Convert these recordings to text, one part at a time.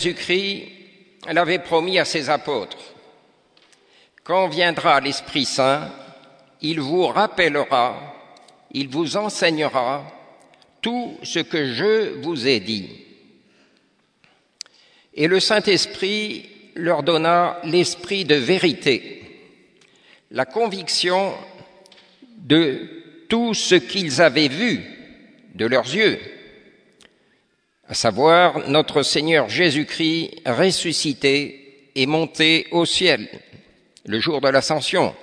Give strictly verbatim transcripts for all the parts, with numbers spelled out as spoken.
Jésus-Christ l'avait promis à ses apôtres. Quand viendra l'Esprit Saint, il vous rappellera, il vous enseignera tout ce que je vous ai dit. Et le Saint-Esprit leur donna l'esprit de vérité, la conviction de tout ce qu'ils avaient vu de leurs yeux, à savoir notre Seigneur Jésus-Christ ressuscité et monté au ciel le jour de l'Ascension.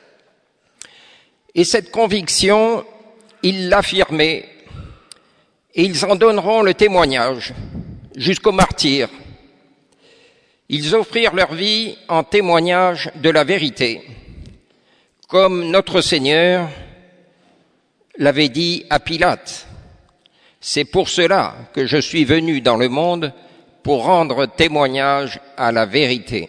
Et cette conviction, ils l'affirmaient et ils en donneront le témoignage jusqu'au martyr. Ils offrirent leur vie en témoignage de la vérité, comme notre Seigneur l'avait dit à Pilate. C'est pour cela que je suis venu dans le monde, pour rendre témoignage à la vérité.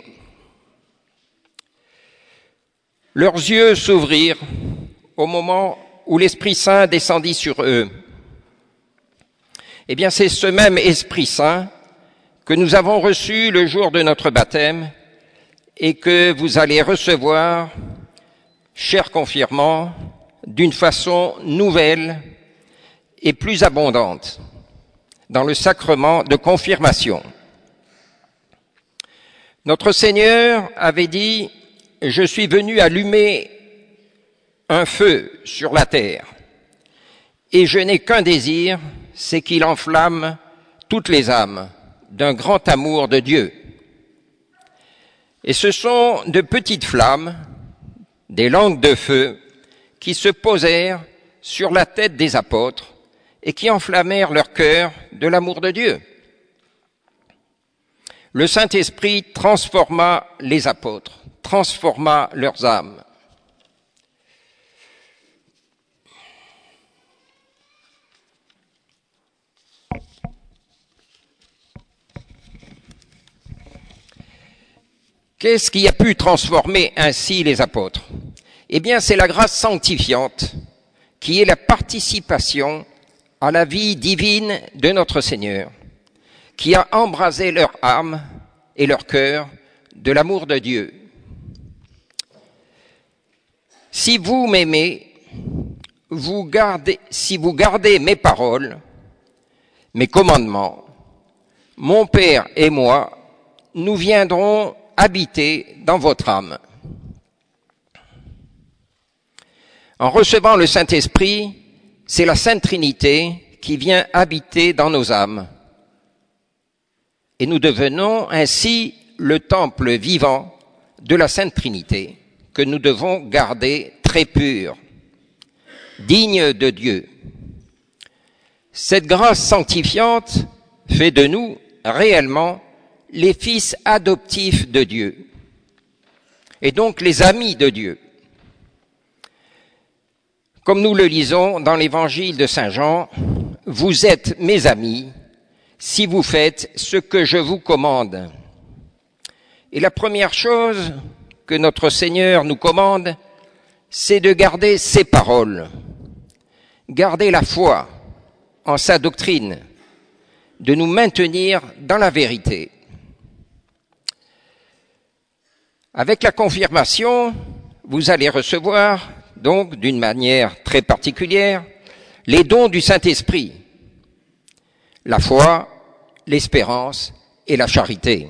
Leurs yeux s'ouvrirent au moment où l'Esprit Saint descendit sur eux. Eh bien, c'est ce même Esprit Saint que nous avons reçu le jour de notre baptême et que vous allez recevoir, chers confirmants, d'une façon nouvelle et plus abondante dans le sacrement de confirmation. Notre Seigneur avait dit « Je suis venu allumer un feu sur la terre, et je n'ai qu'un désir, c'est qu'il enflamme toutes les âmes d'un grand amour de Dieu. » Et ce sont de petites flammes, des langues de feu, qui se posèrent sur la tête des apôtres et qui enflammèrent leur cœur de l'amour de Dieu. Le Saint-Esprit transforma les apôtres, transforma leurs âmes. Qu'est-ce qui a pu transformer ainsi les apôtres? Eh bien, c'est la grâce sanctifiante qui est la participation à la vie divine de notre Seigneur, qui a embrasé leur âme et leur cœur de l'amour de Dieu. Si vous m'aimez, vous gardez, si vous gardez mes paroles, mes commandements, mon Père et moi, nous viendrons habiter dans votre âme. En recevant le Saint-Esprit, c'est la Sainte Trinité qui vient habiter dans nos âmes. Et nous devenons ainsi le temple vivant de la Sainte Trinité, que nous devons garder très pur, digne de Dieu. Cette grâce sanctifiante fait de nous réellement les fils adoptifs de Dieu, et donc les amis de Dieu. Comme nous le lisons dans l'évangile de Saint Jean, « Vous êtes mes amis si vous faites ce que je vous commande. » Et la première chose que notre Seigneur nous commande, c'est de garder ses paroles, garder la foi en sa doctrine, de nous maintenir dans la vérité. Avec la confirmation, vous allez recevoir, donc d'une manière très particulière, les dons du Saint-Esprit, la foi, l'espérance et la charité.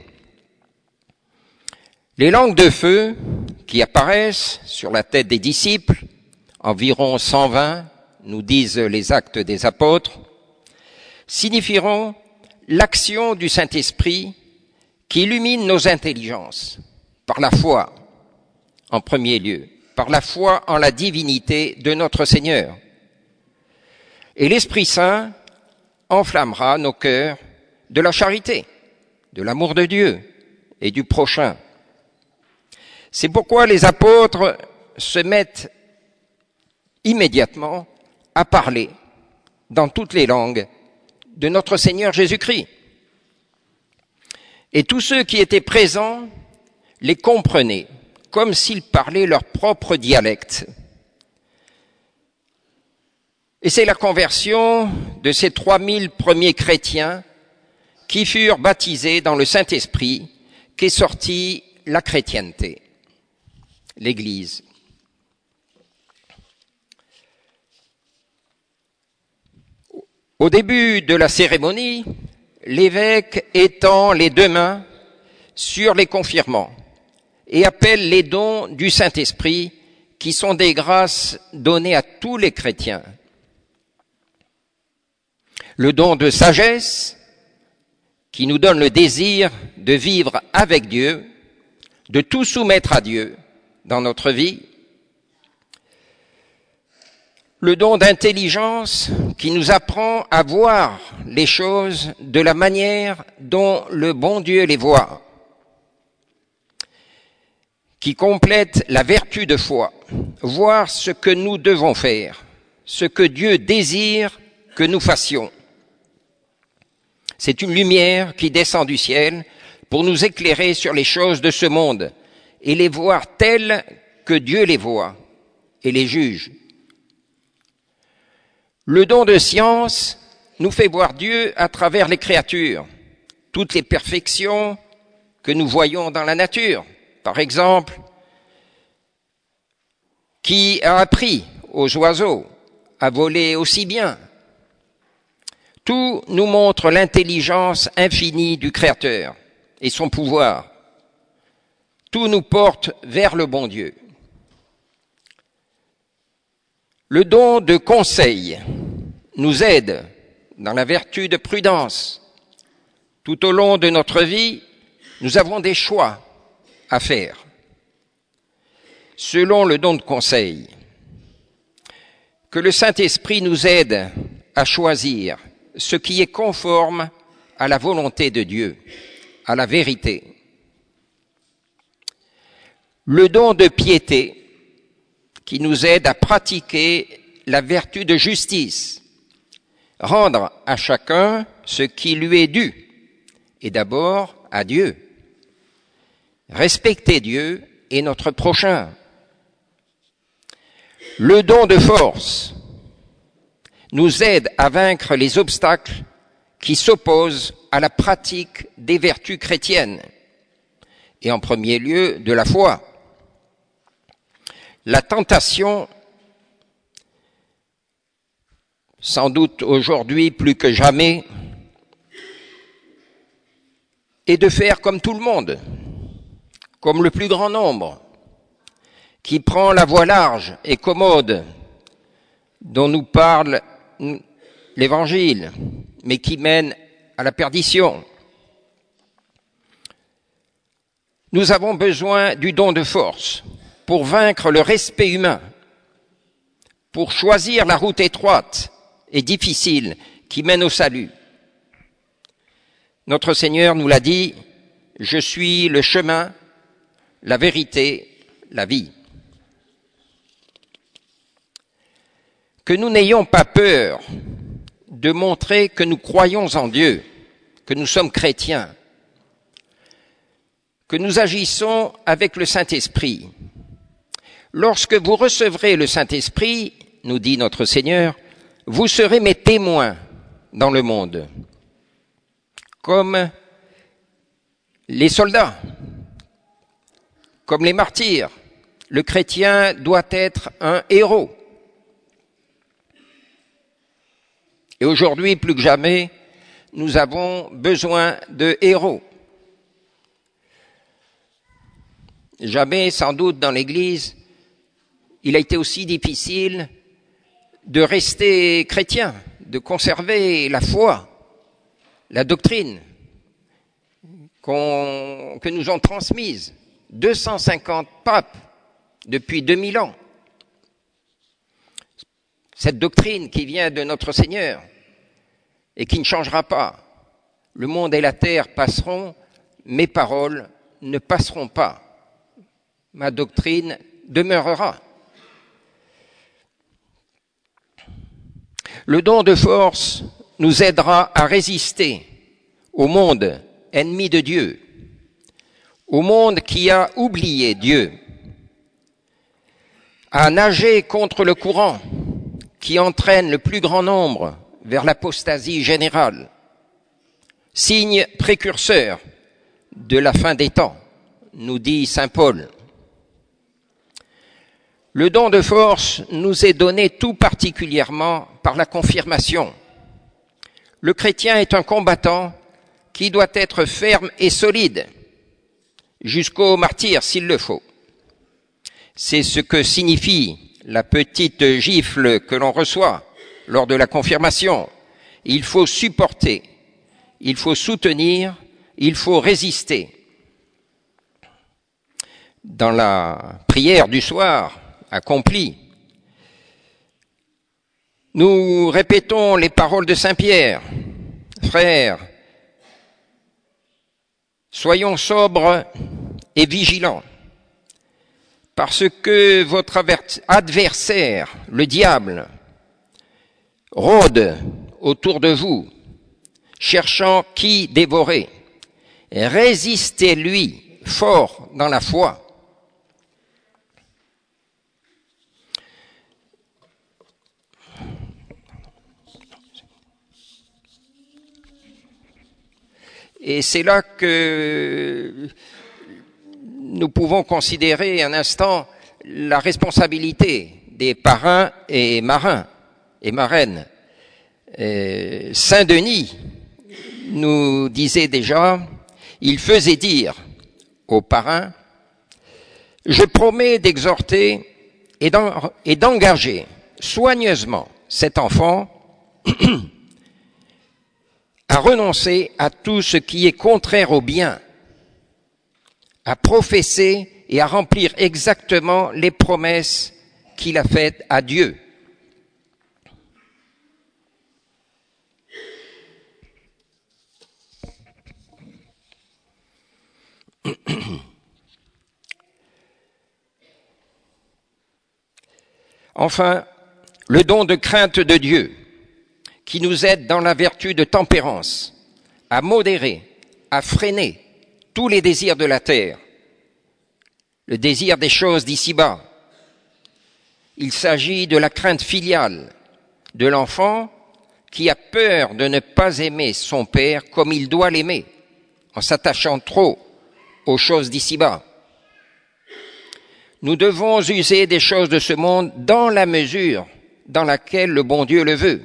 Les langues de feu qui apparaissent sur la tête des disciples, environ cent vingt, nous disent les Actes des Apôtres, signifieront l'action du Saint-Esprit qui illumine nos intelligences par la foi, en premier lieu, par la foi en la divinité de notre Seigneur. Et l'Esprit Saint enflammera nos cœurs de la charité, de l'amour de Dieu et du prochain. C'est pourquoi les apôtres se mettent immédiatement à parler dans toutes les langues de notre Seigneur Jésus-Christ. Et tous ceux qui étaient présents les comprenaient comme s'ils parlaient leur propre dialecte. Et c'est la conversion de ces trois mille premiers chrétiens qui furent baptisés dans le Saint-Esprit, qu'est sortie la chrétienté, l'Église. Au début de la cérémonie, l'évêque étend les deux mains sur les confirmants et appelle les dons du Saint-Esprit qui sont des grâces données à tous les chrétiens. Le don de sagesse qui nous donne le désir de vivre avec Dieu, de tout soumettre à Dieu dans notre vie. Le don d'intelligence qui nous apprend à voir les choses de la manière dont le bon Dieu les voit, qui complète la vertu de foi, voir ce que nous devons faire, ce que Dieu désire que nous fassions. C'est une lumière qui descend du ciel pour nous éclairer sur les choses de ce monde et les voir telles que Dieu les voit et les juge. Le don de science nous fait voir Dieu à travers les créatures, toutes les perfections que nous voyons dans la nature. Par exemple, qui a appris aux oiseaux à voler aussi bien? Tout nous montre l'intelligence infinie du Créateur et son pouvoir. Tout nous porte vers le bon Dieu. Le don de conseil nous aide dans la vertu de prudence. Tout au long de notre vie, nous avons des choix à faire. Selon le don de conseil, que le Saint-Esprit nous aide à choisir ce qui est conforme à la volonté de Dieu, à la vérité. Le don de piété qui nous aide à pratiquer la vertu de justice, rendre à chacun ce qui lui est dû, et d'abord à Dieu. Respecter Dieu et notre prochain. Le don de force nous aide à vaincre les obstacles qui s'opposent à la pratique des vertus chrétiennes, et en premier lieu de la foi. La tentation, sans doute aujourd'hui plus que jamais, est de faire comme tout le monde, comme le plus grand nombre, qui prend la voie large et commode dont nous parle l'Évangile, mais qui mène à la perdition. Nous avons besoin du don de force pour vaincre le respect humain, pour choisir la route étroite et difficile qui mène au salut. Notre Seigneur nous l'a dit, « Je suis le chemin, la vérité, la vie ». Que nous n'ayons pas peur de montrer que nous croyons en Dieu, que nous sommes chrétiens, que nous agissons avec le Saint-Esprit. Lorsque vous recevrez le Saint-Esprit, nous dit notre Seigneur, vous serez mes témoins dans le monde, comme les soldats, comme les martyrs. Le chrétien doit être un héros. Et aujourd'hui, plus que jamais, nous avons besoin de héros. Jamais, sans doute, dans l'Église, il a été aussi difficile de rester chrétien, de conserver la foi, la doctrine qu'on, que nous ont transmise deux cent cinquante papes depuis deux mille ans. Cette doctrine qui vient de notre Seigneur et qui ne changera pas. Le monde et la terre passeront, mes paroles ne passeront pas. Ma doctrine demeurera. Le don de force nous aidera à résister au monde ennemi de Dieu, au monde qui a oublié Dieu, à nager contre le courant qui entraîne le plus grand nombre vers l'apostasie générale. signe précurseur de la fin des temps, nous dit saint Paul. Le don de force nous est donné tout particulièrement par la confirmation. Le chrétien est un combattant qui doit être ferme et solide, jusqu'au martyre s'il le faut. C'est ce que signifie la petite gifle que l'on reçoit lors de la confirmation. Il faut supporter, il faut soutenir, il faut résister. Dans la prière du soir accomplie, nous répétons les paroles de saint Pierre. Frères, soyons sobres et vigilants, parce que votre adversaire, le diable, rôde autour de vous, cherchant qui dévorer. Résistez-lui fort dans la foi. Et c'est là que nous pouvons considérer un instant la responsabilité des parrains et marins et marraines. Euh, Saint Denis nous disait déjà, il faisait dire aux parrains, je promets d'exhorter et d'engager soigneusement cet enfant à renoncer à tout ce qui est contraire au bien, à professer et à remplir exactement les promesses qu'il a faites à Dieu. Enfin, le don de crainte de Dieu, qui nous aide dans la vertu de tempérance, à modérer, à freiner tous les désirs de la terre, le désir des choses d'ici-bas. Il s'agit de la crainte filiale de l'enfant qui a peur de ne pas aimer son père comme il doit l'aimer, en s'attachant trop aux choses d'ici-bas. Nous devons user des choses de ce monde dans la mesure dans laquelle le bon Dieu le veut.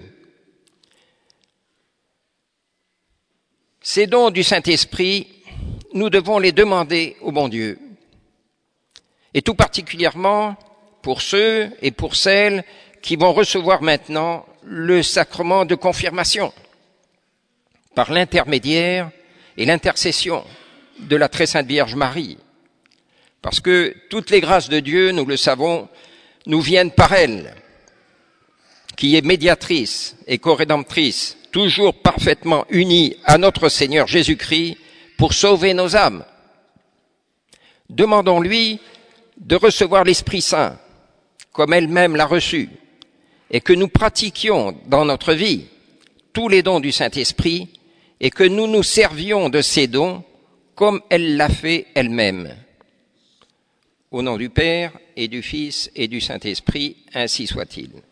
Ces dons du Saint-Esprit, nous devons les demander au bon Dieu. Et tout particulièrement pour ceux et pour celles qui vont recevoir maintenant le sacrement de confirmation par l'intermédiaire et l'intercession de la très sainte Vierge Marie. Parce que toutes les grâces de Dieu, nous le savons, nous viennent par elle, qui est médiatrice et co-rédemptrice, toujours parfaitement unie à notre Seigneur Jésus-Christ pour sauver nos âmes. Demandons-lui de recevoir l'Esprit Saint, comme elle-même l'a reçu, et que nous pratiquions dans notre vie tous les dons du Saint-Esprit, et que nous nous servions de ces dons comme elle l'a fait elle-même. Au nom du Père, et du Fils, et du Saint-Esprit, ainsi soit-il.